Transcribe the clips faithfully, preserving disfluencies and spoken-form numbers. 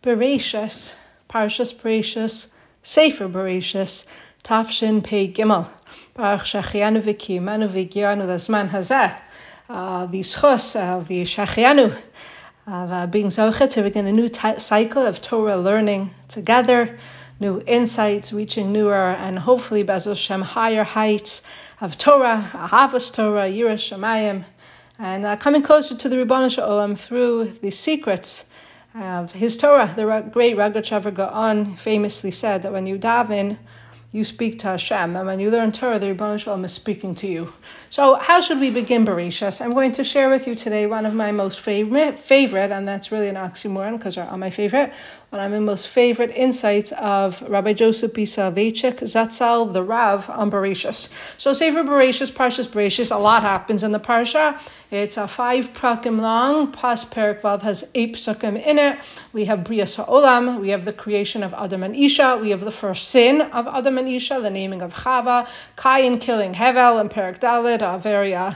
Bereshis, Parshas Bereshis, Sefer Bereshis, Tafshin Pei Gimel, Baruch Shechianu v'kiyimanu v'higiranu l'zman hazeh, v'yischus v'yishachianu, being zoche to begin a new t- cycle of Torah learning together, new insights, reaching newer and hopefully Be'ez Hashem higher heights of Torah, Ahavas Torah, Yiras Shamayim, and uh, coming closer to the Ribono Shel Olam through the secrets of his Torah. The great Rogatchover Gaon famously said that when you daven, you speak to Hashem, and when you learn Torah, the Ribono Shel Olam is speaking to you. So how should we begin Bereshis? I'm going to share with you today one of my most favorite, favorite, and that's really an oxymoron because they're all my favorite, one of my most favorite insights of Rabbi Joseph B. Soloveitchik Zatzal, the Rav, on Bereshis. So Sefer Bereshis, Parshas Bereshis, a lot happens in the Parsha. It's a five prakim long. Pas Perek Vav has eight psukim in it. We have Brias HaOlam. We have the creation of Adam and Isha. We have the first sin of Adam and Isha, the naming of Chava, Cain killing Hevel, and Perek Dalet, a very uh,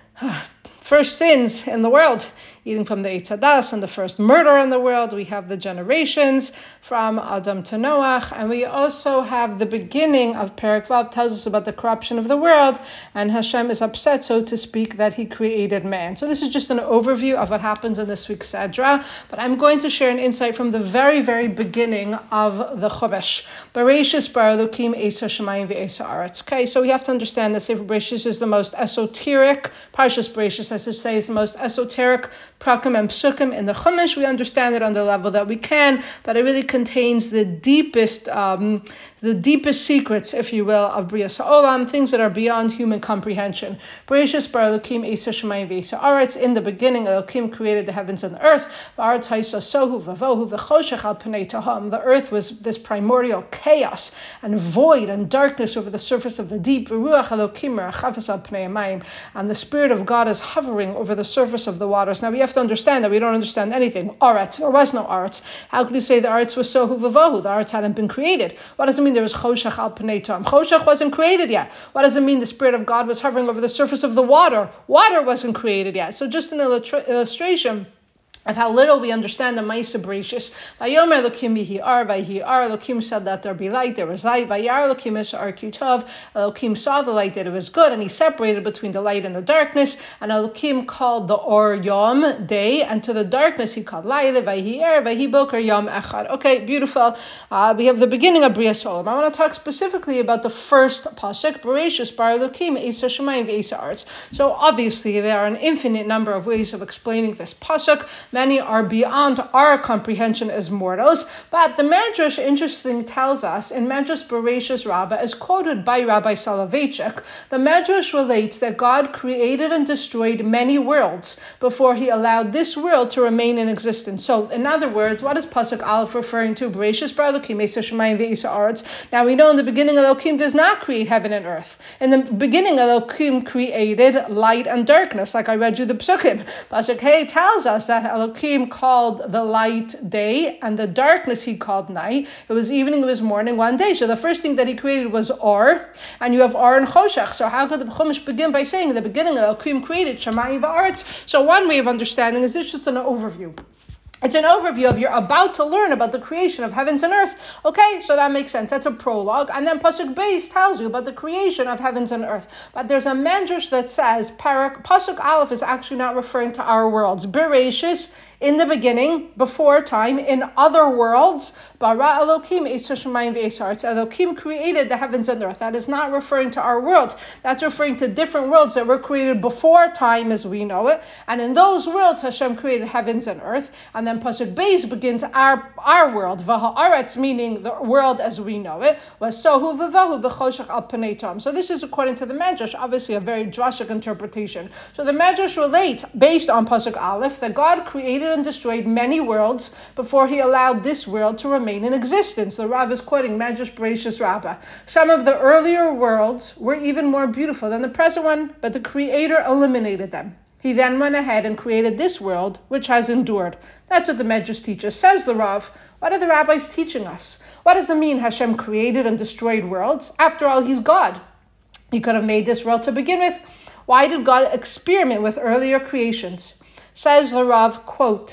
first sins in the world, eating from the Eitz Hadas, and the first murder in the world. We have the generations from Adam to Noach, and we also have the beginning of Perek Vav, tells us about the corruption of the world, and Hashem is upset, so to speak, that he created man. So this is just an overview of what happens in this week's Sedra, but I'm going to share an insight from the very, very beginning of the Chumash. Bereshis bara Elokim Eisa Shamayim ve'Eisa Aretz. Okay, so we have to understand that Sefer Bereshis is the most esoteric, Parshas Bereshis, I should say, is the most esoteric prakim and psukim in the Chumash. We understand it on the level that we can, but it really contains the deepest, um, the deepest secrets, if you will, of Brias HaOlam, things that are beyond human comprehension. Bereshis bara Elokim Eisa Shamayim ve'Eisa Aretz. In the beginning, Elokim created the heavens and the earth. V'aretz haisa sohu v'vohu v'choshech al pnei taham. The earth was this primordial chaos and void and darkness over the surface of the deep. V'ruach Elokim merachafes al pnei hamayim. And the Spirit of God is hovering over the surface of the waters. Now we have to understand that we don't understand anything. Aretz, there was no Aretz. How could you say the Aretz was sohu v'vohu? The Aretz hadn't been created. What does it mean there was choshech al pnei taham? Choshech wasn't created yet. What does it mean the Spirit of God was hovering over the surface of the water? Water wasn't created yet. So just an illustra- illustration of how little we understand the Maisa Bereshis. Vayomer Elokim yihi ar, vayhi ar. Elokim said that there be light, there was light. Vayar Elokim es ar kitov. Elokim saw the light, that it was good, and he separated between the light and the darkness. And Elokim called the or yom, day, and to the darkness he called laila. Vayhi er, vayhi boker yom echad. Okay, beautiful. Uh, we have the beginning of Brias HaOlam. I want to talk specifically about the first pasuk, Bereshis bara Elokim Eisa Shamayim ve'Eisa Aretz. So obviously there are an infinite number of ways of explaining this pasuk. Many are beyond our comprehension as mortals, but the Medrash, interesting, tells us in Medrash Bereshis Rabbah, as quoted by Rabbi Soloveitchik, the Medrash relates that God created and destroyed many worlds before he allowed this world to remain in existence. So, in other words, what is Pasuk Aleph referring to? Bereshis bara Elokim Eisa Shamayim ve'Eisa Aretz. Now we know in the beginning Elokim does not create heaven and earth. In the beginning Elokim created light and darkness, like I read you the Psukim. Pasuk Hey tells us that Elokim Elokim called the light day, and the darkness he called night. It was evening, it was morning, one day. So the first thing that he created was Or, and you have Or and Choshech. So how could the Chumash begin by saying in the beginning Elokim created Shamayim v'Aretz? So one way of understanding is this, just an overview. It's an overview of you're about to learn about the creation of heavens and earth. Okay, so that makes sense. That's a prologue. And then Pasuk Beis tells you about the creation of heavens and earth. But there's a Medrash that says Parak, Pasuk Aleph is actually not referring to our worlds. Bereshis, in the beginning, before time, in other worlds, bara Elokim Eisa Shamayim ve'Eisa Aretz. Elokim created the heavens and earth. That is not referring to our world. That's referring to different worlds that were created before time as we know it. And in those worlds, Hashem created heavens and earth. And then Pasuk Beis begins our our world. V'ha'aretz, meaning the world as we know it, was sohu v'vahu v'choshech al pnei taham. So this is according to the Medrash, obviously a very drastic interpretation. So the Medrash relates, based on Pasuk Aleph, that God created and destroyed many worlds before he allowed this world to remain in existence. The Rav is quoting Medrash Bereshis Rabbah. Some of the earlier worlds were even more beautiful than the present one, but the Creator eliminated them. He then went ahead and created this world, which has endured. That's what the Medrash teaches. Says the Rav, what are the rabbis teaching us? What does it mean Hashem created and destroyed worlds? After all, he's God. He could have made this world to begin with. Why did God experiment with earlier creations? Says the Rav, quote,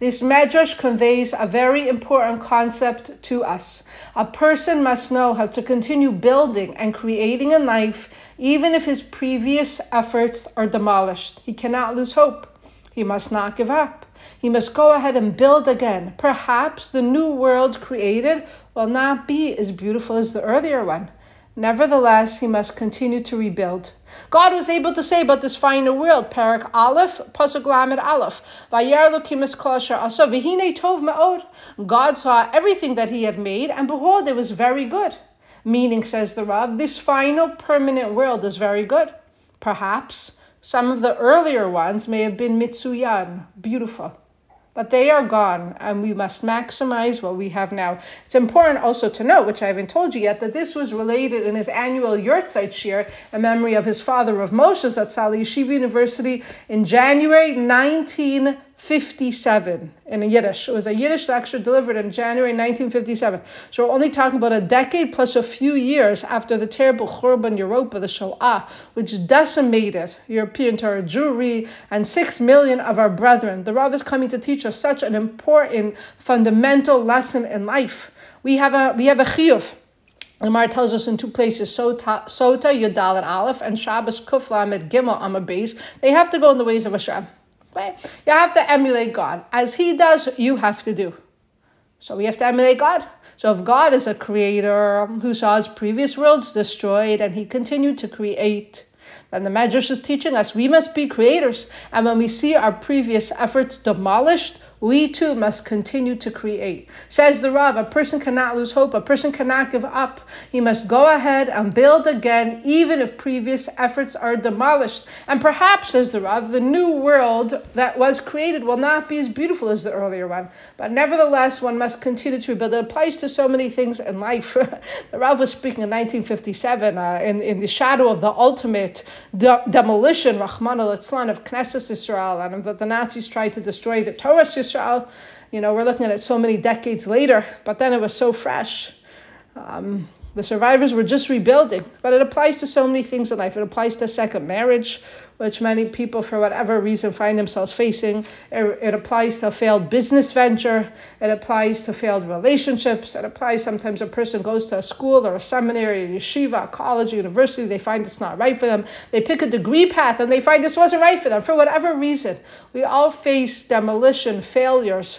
This medrash conveys a very important concept to us. A person must know how to continue building and creating in life, even if his previous efforts are demolished. He cannot lose hope. He must not give up. He must go ahead and build again. Perhaps the new world created will not be as beautiful as the earlier one. Nevertheless, he must continue to rebuild. God was able to say about this final world, Parak Aleph, Pasuk Lamed Aleph, Vayar Elokim es kol asher asa, v'hinei tov me'od. God saw everything that he had made, and behold, it was very good. Meaning, says the Rav, this final permanent world is very good. Perhaps some of the earlier ones may have been mitzuyan, beautiful. But they are gone, and we must maximize what we have now. It's important also to note, which I haven't told you yet, that this was related in his annual Yurtzeit Shir in memory of his father, Rav Moshe Zatzal, Yeshiva University, in January nineteen fifty-seven in a Yiddish. It was a Yiddish lecture delivered in January nineteen fifty-seven. So we're only talking about a decade plus a few years after the terrible Churban Europa, the Shoah, which decimated European Torah Jewry and six million of our brethren. The Rav is coming to teach us such an important fundamental lesson in life. We have a we have a chiyuv. The Gemara tells us in two places, Sota, Sota Yudal and Aleph, and Shabbos Kuf Lamed Gimel Amud Beis. They have to go in the ways of Hashem. Right? You have to emulate God. As he does, you have to do. So we have to emulate God. So if God is a creator who saw his previous worlds destroyed and he continued to create, then the Medrash is teaching us we must be creators. And when we see our previous efforts demolished, we too must continue to create. Says the Rav, a person cannot lose hope. A person cannot give up. He must go ahead and build again, even if previous efforts are demolished. And perhaps, says the Rav, the new world that was created will not be as beautiful as the earlier one. But nevertheless, one must continue to rebuild. It applies to so many things in life. The Rav was speaking in nineteen fifty-seven uh, in, in the shadow of the ultimate de- demolition, Rahman al-Itzlan, of Knesset Israel, and that the Nazis tried to destroy the Torah Israel. You know, we're looking at it so many decades later, but then it was so fresh. Um, the survivors were just rebuilding, but it applies to so many things in life. It applies to second marriage, which many people, for whatever reason, find themselves facing. It, it applies to a failed business venture. It applies to failed relationships. It applies sometimes a person goes to a school or a seminary, a yeshiva, a college, a university. They find it's not right for them. They pick a degree path and they find this wasn't right for them. For whatever reason, we all face demolition, failures,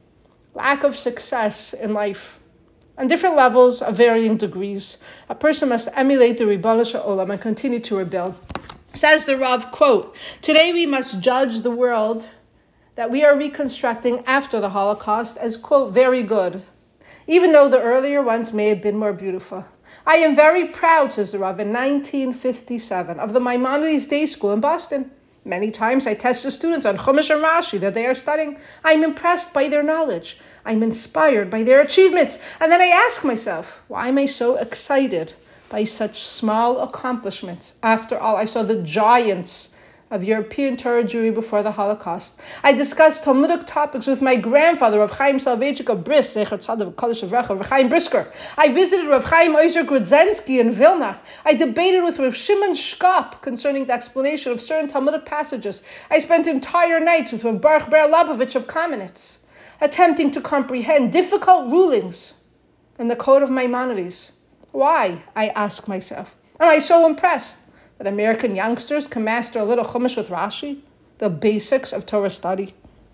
lack of success in life. On different levels of varying degrees, a person must emulate the Ribono Shel Olam and continue to rebuild. Says the Rav, quote, today we must judge the world that we are reconstructing after the Holocaust as, quote, very good, even though the earlier ones may have been more beautiful. I am very proud, says the Rav, in nineteen fifty-seven, of the Maimonides Day School in Boston. Many times I test the students on Chumash and Rashi that they are studying. I'm impressed by their knowledge. I'm inspired by their achievements. And then I ask myself, why am I so excited by such small accomplishments? After all, I saw the giants of European Torah Jewry before the Holocaust. I discussed Talmudic topics with my grandfather, Rav Chaim Soloveitchik of Brisk, Zecher Tzaddik Kodesh Avrecha, Rav Chaim Brisker. I visited Rav Chaim Ozer Grudzensky in Vilna. I debated with Rav Shimon Shkop concerning the explanation of certain Talmudic passages. I spent entire nights with Rav Baruch Ber Labovich of Kamenetz, attempting to comprehend difficult rulings in the Code of Maimonides. Why, I ask myself, am I so impressed that American youngsters can master a little Chumash with Rashi, the basics of Torah study?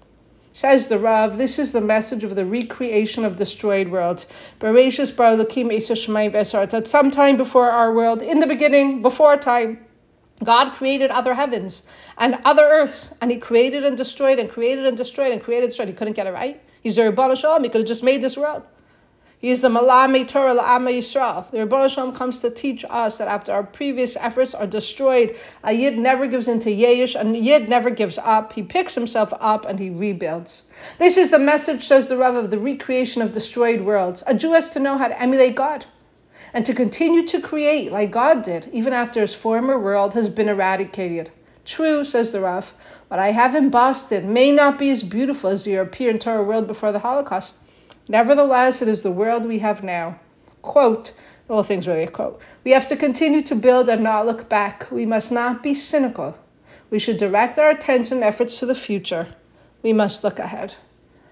Says the Rav, this is the message of the recreation of destroyed worlds. Bereshis bara Elokim es hashamayim v'es. At some time before our world, in the beginning, before time, God created other heavens and other earths, and he created and destroyed and created and destroyed and created and destroyed. He couldn't get it right. He's the Ribono Shel Olam. He could have just made this world. He is the Malamei Torah La'am Yisrael. The Ribono Shel Olam comes to teach us that after our previous efforts are destroyed, a Yid never gives into Yeish, and a Yid never gives up. He picks himself up and he rebuilds. This is the message, says the Rav, of the recreation of destroyed worlds. A Jew has to know how to emulate God and to continue to create like God did, even after his former world has been eradicated. True, says the Rav, what I have in Boston may not be as beautiful as the European Torah world before the Holocaust. Nevertheless, it is the world we have now. Quote, the whole thing's really a quote. We have to continue to build and not look back. We must not be cynical. We should direct our attention and efforts to the future. We must look ahead.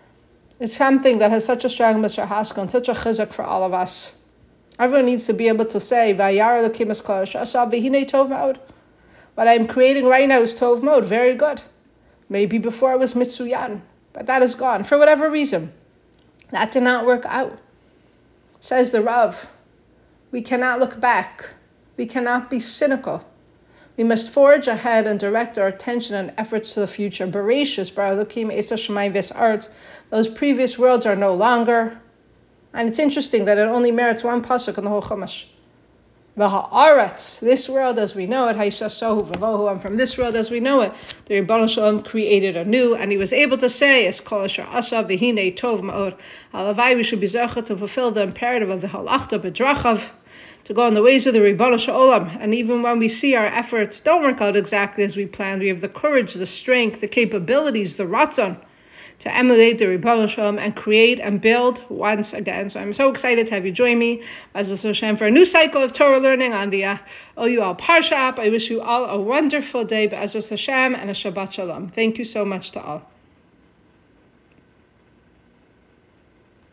It's something that has such a strong Mister Haskell and such a chizuk for all of us. Everyone needs to be able to say, Vayar Elokim es kol asher asa v'hinei tov ma'od. What I'm creating right now is tov ma'od, very good. Maybe before it was mitsuyan, but that is gone for whatever reason. That did not work out. Says the Rav, we cannot look back. We cannot be cynical. We must forge ahead and direct our attention and efforts to the future. Bereshis, Bara Elokim Esa Shamayim V'Sa'aretz. Those previous worlds are no longer. And it's interesting that it only merits one pasuk in the whole Chumash. V'ha'aretz, this world as we know it, Ha'ishasohu v'vohu, and from this world as we know it, the Rebbeinu Shalom created anew, and he was able to say, Es kol asher asa v'hinei tov ma'od. Halavai, we should be zeichet to fulfill the imperative of v'halachta b'drachav, to go in the ways of the Rebbeinu Shalom. And even when we see our efforts don't work out exactly as we planned, we have the courage, the strength, the capabilities, the ratzon to emulate the Rebbeinu Shalom and create and build once again. So I'm so excited to have you join me, B'ezras Hashem, for a new cycle of Torah learning on the uh, O U L Parsha app. I wish you all a wonderful day, B'ezras Hashem, and a Shabbat Shalom. Thank you so much to all.